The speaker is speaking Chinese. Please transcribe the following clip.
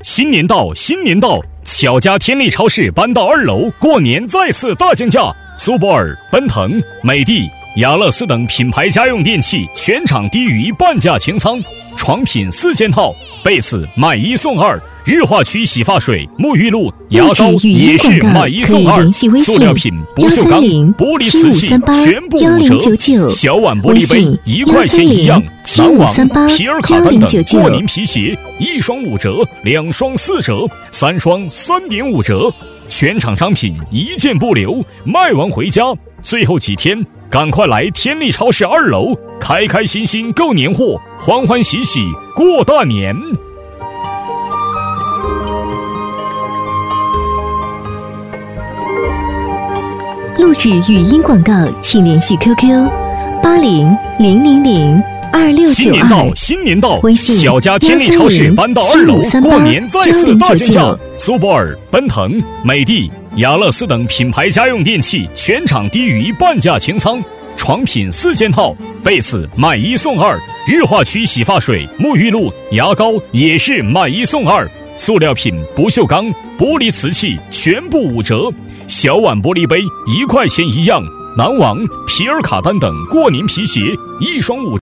新年到，新年到！小家天利超市搬到2楼，过年再次大降价，苏泊尔、奔腾、美的、雅乐斯等品牌家用电器全场低于半价清仓，床品4件套，被子买1送2，日化区洗发水、沐浴露、牙膏也是买1送2，塑料品、不锈钢、玻璃瓷器全部5折，小碗玻璃杯1块钱一样，篮网、皮尔卡丹等过年皮鞋1双5折，2双4折，3双3.5折，全场商品1件不留，卖完回家。最后几天，赶快来天利超市2楼，开开心心购年货，欢欢喜喜过大年。 录制语音广告，请联系 QQ8000026992， 新年到，新年到！ 微信小家天利超市搬到2楼，过年再次大降价，苏泊尔、奔腾、美的、雅乐斯等品牌家用电器全场低于半价清仓，床品4件套，被子买1送2，日化区洗发水、沐浴露、牙膏也是买1送2，塑料品、不锈钢、玻璃瓷器全部5折，小碗玻璃杯1块钱一样，篮网、皮尔卡丹等过年皮鞋1双5折。